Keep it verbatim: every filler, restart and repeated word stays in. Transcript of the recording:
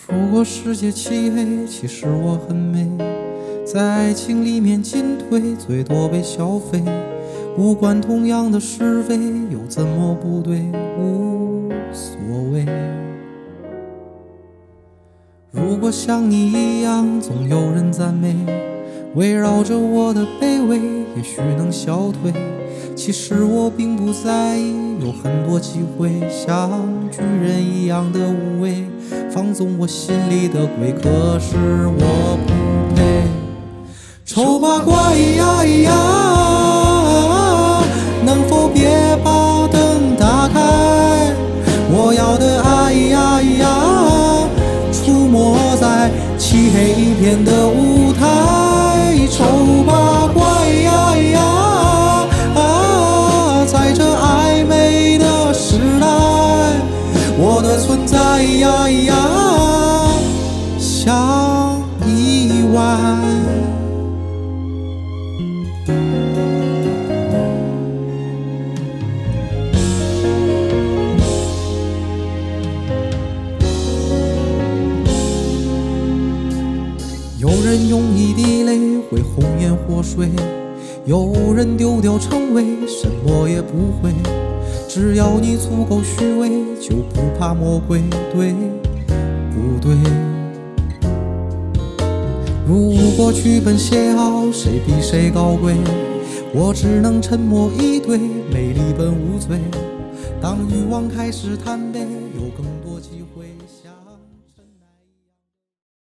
如果世界漆黑，其实我很美，在爱情里面进退，最多被消费。无关同样的是非，又怎么不对？无所谓。如果像你一样，总有人赞美，围绕着我的卑微，也许能消退。其实我并不在意，有很多机会像巨人一样的无畏，放纵我心里的鬼，可是我不配。丑八怪呀呀，能否别把灯打开？我要的爱呀呀，出没在漆黑一片的舞台。丑八怪呀呀，啊，在这暧昧的时代，我的存在呀呀，像意外。有人用一滴泪会红颜祸水，有人丢掉称谓，什么也不会。只要你足够虚伪，就不怕魔鬼，对不对？如果剧本写好，谁比谁高贵？我只能沉默以对，美丽本无罪。当欲望开始贪杯，有更